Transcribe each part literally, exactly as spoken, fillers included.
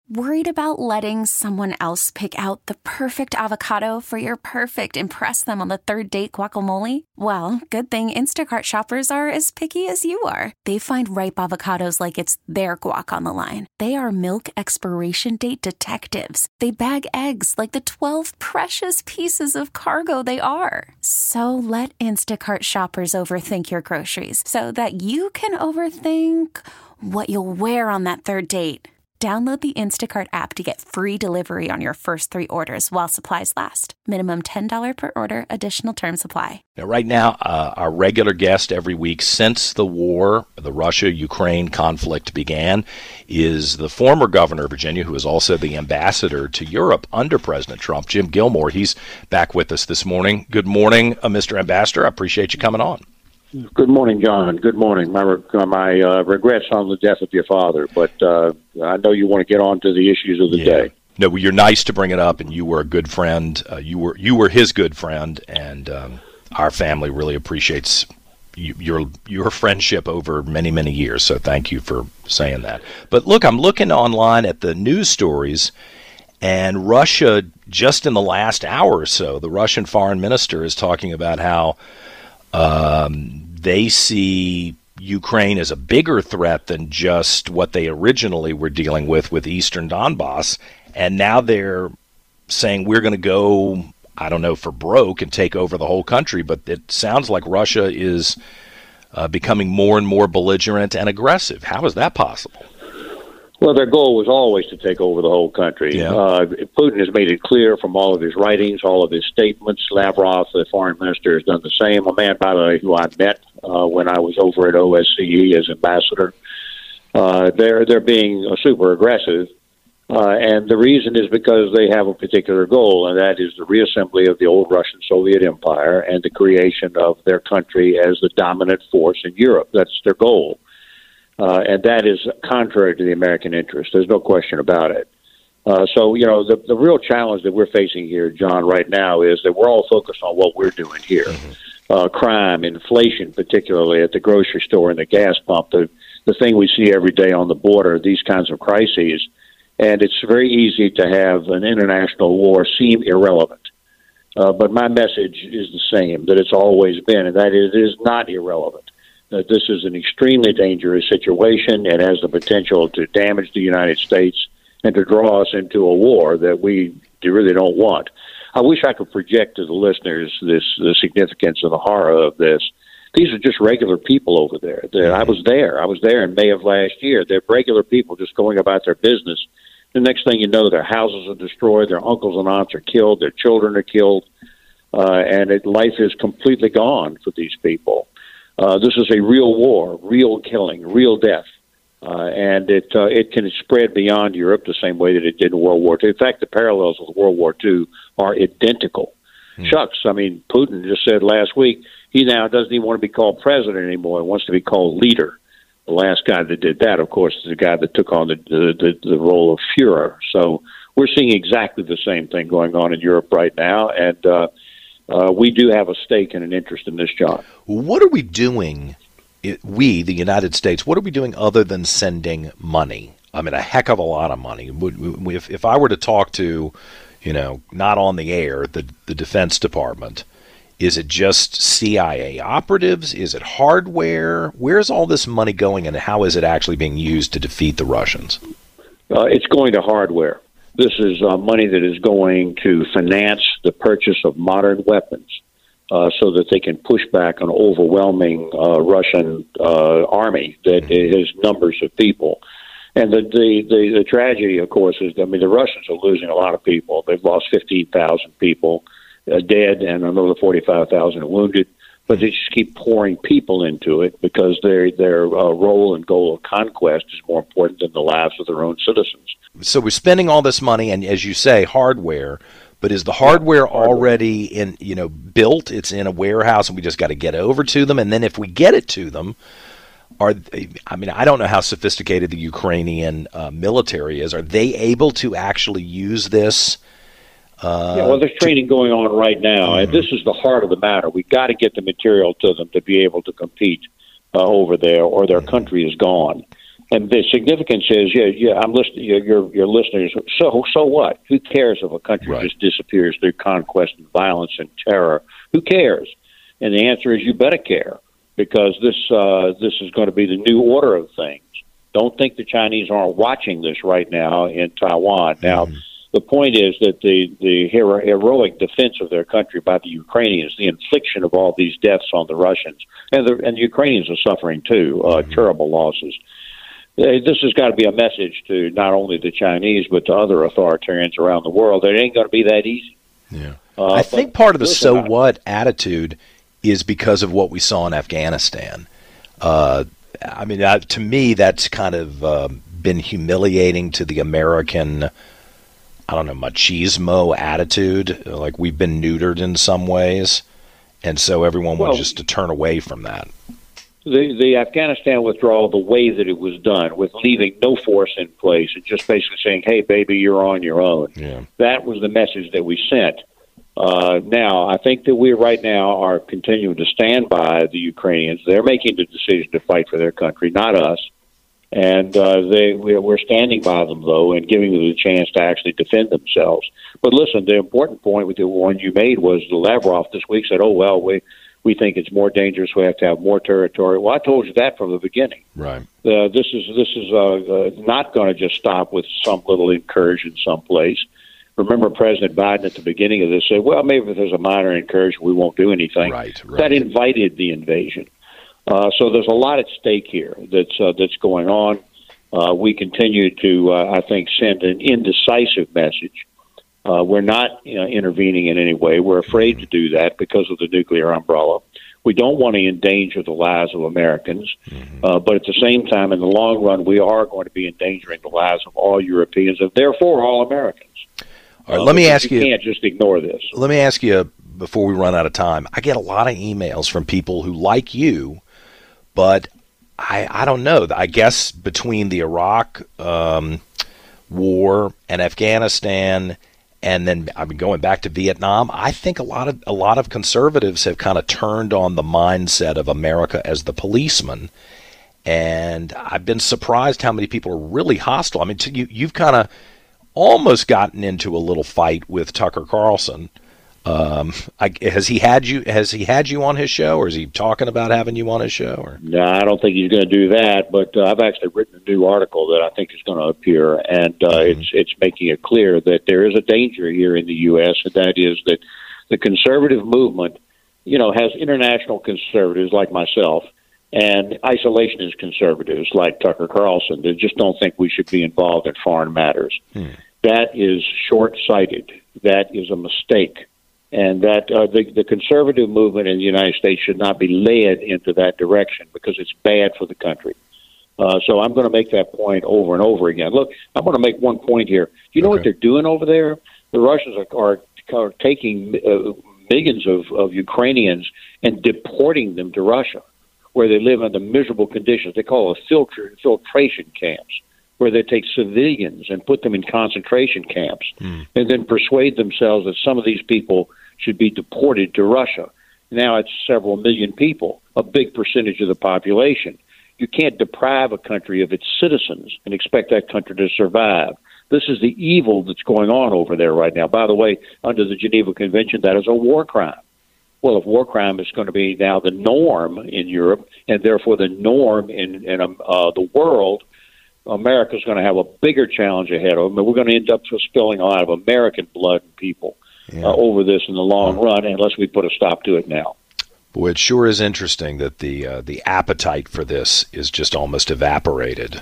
Worried about letting someone else pick out the perfect avocado for your perfect impress them on the third date guacamole? Well, good thing Instacart shoppers are as picky as you are. They find ripe avocados like it's their guac on the line. They are milk expiration date detectives. They bag eggs like the twelve precious pieces of cargo they are. So let Instacart shoppers overthink your groceries so that you can overthink what you'll wear on that third date. Download the Instacart app to get free delivery on your first three orders while supplies last. Minimum ten dollars per order. Additional terms apply. Now, right now, uh, our regular guest every week since the war, the Russia-Ukraine conflict began, is the former governor of Virginia, who is also the ambassador to Europe under President Trump, Jim Gilmore. He's back with us this morning. Good morning, uh, Mister Ambassador. I appreciate you coming on. Good morning, John. Good morning. My my uh, regrets on the death of your father, but uh, I know you want to get on to the issues of the yeah. day. No, you're nice to bring it up, and you were a good friend. Uh, you were you were his good friend, and um, our family really appreciates you, your your friendship over many many years. So thank you for saying that. But look, I'm looking online at the news stories, and Russia, just in the last hour or so, the Russian foreign minister is talking about how Um, they see Ukraine as a bigger threat than just what they originally were dealing with with Eastern Donbass, and now they're saying we're going to go, I don't know, for broke and take over the whole country, but it sounds like Russia is uh, becoming more and more belligerent and aggressive. How is that possible? Well, their goal was always to take over the whole country. Yeah. Uh, Putin has made it clear from all of his writings, all of his statements. Lavrov, the foreign minister, has done the same. A man, by the way, who I met uh, when I was over at O S C E as ambassador. Uh, they're they're being uh, super aggressive, uh, and the reason is because they have a particular goal, and that is the reassembly of the old Russian Soviet Empire and the creation of their country as the dominant force in Europe. That's their goal. Uh, and that is contrary to the American interest. There's no question about it. Uh, so, you know, the, the real challenge that we're facing here, John, right now is that we're all focused on what we're doing here. Mm-hmm. Uh, crime, inflation, particularly at the grocery store and the gas pump, the, the thing we see every day on the border, these kinds of crises. And it's very easy to have an international war seem irrelevant. Uh, but my message is the same, that it's always been, and that is, it is not irrelevant. That this is an extremely dangerous situation. It has the potential to damage the United States and to draw us into a war that we really don't want. I wish I could project to the listeners this the significance and the horror of this. These are just regular people over there. They're, I was there. I was there in May of last year. They're regular people just going about their business. The next thing you know, their houses are destroyed, their uncles and aunts are killed, their children are killed, uh, and it, life is completely gone for these people. Uh, this is a real war, real killing, real death, uh, and it uh, it can spread beyond Europe the same way that it did in World War Two. In fact, the parallels with World War Two are identical. Hmm. Shucks, I mean, Putin just said last week he now doesn't even want to be called president anymore. He wants to be called leader. The last guy that did that, of course, is the guy that took on the the, the, the role of Führer. So we're seeing exactly the same thing going on in Europe right now, and uh, Uh, we do have a stake and an interest in this, John. What are we doing, we, the United States, what are we doing other than sending money? I mean, a heck of a lot of money. If, if I were to talk to, you know, not on the air, the, the Defense Department, is it just C I A operatives? Is it hardware? Where's all this money going, and how is it actually being used to defeat the Russians? Uh, it's going to hardware. This is uh, money that is going to finance the purchase of modern weapons uh, so that they can push back an overwhelming uh, Russian uh, army that mm-hmm. has numbers of people. And the, the, the, the tragedy, of course, is, I mean, the Russians are losing a lot of people. They've lost fifteen thousand people uh, dead and another forty-five thousand wounded. But they just keep pouring people into it because their their uh, role and goal of conquest is more important than the lives of their own citizens. So we're spending all this money, and as you say, hardware. But is the hardware, yeah, hardware already in, you know, built? It's in a warehouse, and we just got to get over to them. And then if we get it to them, are they, I mean, I don't know how sophisticated the Ukrainian uh, military is. Are they able to actually use this? Uh, yeah, well, there's training going on right now, mm-hmm. and this is the heart of the matter. We've got to get the material to them to be able to compete uh, over there, or their mm-hmm. country is gone. And the significance is, yeah, yeah. I'm listening. Your your, your listeners. So so what? Who cares if a country Right. just disappears through conquest and violence and terror? Who cares? And the answer is, you better care, because this uh, this is going to be the new order of things. Don't think the Chinese aren't watching this right now in Taiwan. Now, mm-hmm. the point is that the the hero, heroic defense of their country by the Ukrainians, the infliction of all these deaths on the Russians, and the and the Ukrainians are suffering too, uh, mm-hmm. terrible losses. This has got to be a message to not only the Chinese, but to other authoritarians around the world. It ain't going to be that easy. Yeah, uh, I think part of the so what attitude is because of what we saw in Afghanistan. Uh, I mean, uh, to me, that's kind of uh, been humiliating to the American, I don't know, machismo attitude. Like, we've been neutered in some ways, and so everyone well, wants just to turn away from that. The, the Afghanistan withdrawal, the way that it was done, with leaving no force in place and just basically saying, hey, baby, you're on your own. Yeah. That was the message that we sent. Uh, now, I think that we right now are continuing to stand by the Ukrainians. They're making the decision to fight for their country, not us. And uh, they we're standing by them, though, and giving them the chance to actually defend themselves. But listen, the important point with the one you made was the Lavrov this week said, oh, well, we we think it's more dangerous. We have to have more territory. Well, I told you that from the beginning. Right. Uh, this is this is uh, uh, not going to just stop with some little incursion someplace. Remember, President Biden at the beginning of this said, well, maybe if there's a minor incursion, we won't do anything. Right, right. That invited the invasion. Uh, so there's a lot at stake here that's uh, that's going on. Uh, we continue to, uh, I think, send an indecisive message. Uh, we're not you know, intervening in any way. We're afraid to do that because of the nuclear umbrella. We don't want to endanger the lives of Americans. Mm-hmm. Uh, but at the same time, in the long run, we are going to be endangering the lives of all Europeans and therefore all Americans. All right, let me ask you. You can't just ignore this. Let me ask you, before we run out of time, I get a lot of emails from people who like you, but I, I don't know. I guess between the Iraq um, war and Afghanistan, and then I mean going back to Vietnam, I think a lot of a lot of conservatives have kind of turned on the mindset of America as the policeman, and I've been surprised how many people are really hostile. I mean, to, you you've kind of almost gotten into a little fight with Tucker Carlson. Um, I, has he had you? Has he had you on his show, or is he talking about having you on his show? Or no, I don't think he's going to do that. But uh, I've actually written a new article that I think is going to appear, and uh, mm-hmm. it's it's making it clear that there is a danger here in the U S, and that is that the conservative movement, you know, has international conservatives like myself and isolationist conservatives like Tucker Carlson that just don't think we should be involved in foreign matters. Hmm. That is short-sighted. That is a mistake. And that uh, the, the conservative movement in the United States should not be led into that direction because it's bad for the country. Uh, so I'm going to make that point over and over again. Look, I'm going to make one point here. Do you know okay. what they're doing over there? The Russians are, are, are taking uh, millions of, of Ukrainians and deporting them to Russia, where they live under miserable conditions. They call it filter, filtration camps, where they take civilians and put them in concentration camps mm. and then persuade themselves that some of these people should be deported to Russia. Now it's several million people, a big percentage of the population. You can't deprive a country of its citizens and expect that country to survive. This is the evil that's going on over there right now. By the way, under the Geneva Convention, that is a war crime. Well, if war crime is going to be now the norm in Europe and therefore the norm in, in uh, the world, America's going to have a bigger challenge ahead of them, and we're going to end up spilling a lot of American blood and people yeah. uh, over this in the long oh. run unless we put a stop to it now. Boy, it sure is interesting that the uh, the appetite for this is just almost evaporated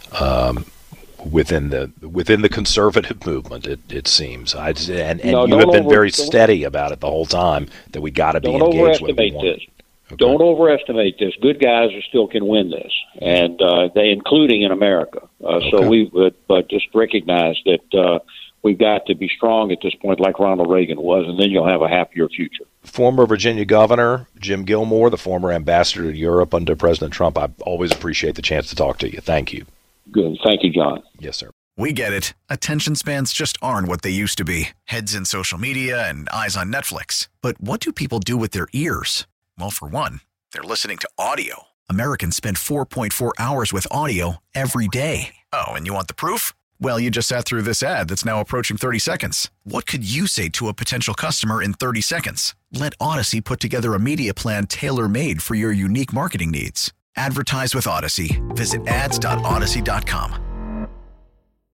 um, within the within the conservative movement. It it seems, I, and and no, you have been over, very steady about it the whole time that we got to be engaged with we want. This. Okay. Don't overestimate this. Good guys are still can win this, and uh, they, including in America. Uh, okay. So we, but, but just recognize that uh, we've got to be strong at this point, like Ronald Reagan was, and then you'll have a happier future. Former Virginia Governor Jim Gilmore, the former ambassador to Europe under President Trump. I always appreciate the chance to talk to you. Thank you. Good. Thank you, John. Yes, sir. We get it. Attention spans just aren't what they used to be. Heads in social media and eyes on Netflix. But what do people do with their ears? Well, for one, they're listening to audio. Americans spend four point four hours with audio every day. Oh, and you want the proof? Well, you just sat through this ad that's now approaching thirty seconds. What could you say to a potential customer in thirty seconds? Let Odyssey put together a media plan tailor-made for your unique marketing needs. Advertise with Odyssey. Visit ads dot odyssey dot com.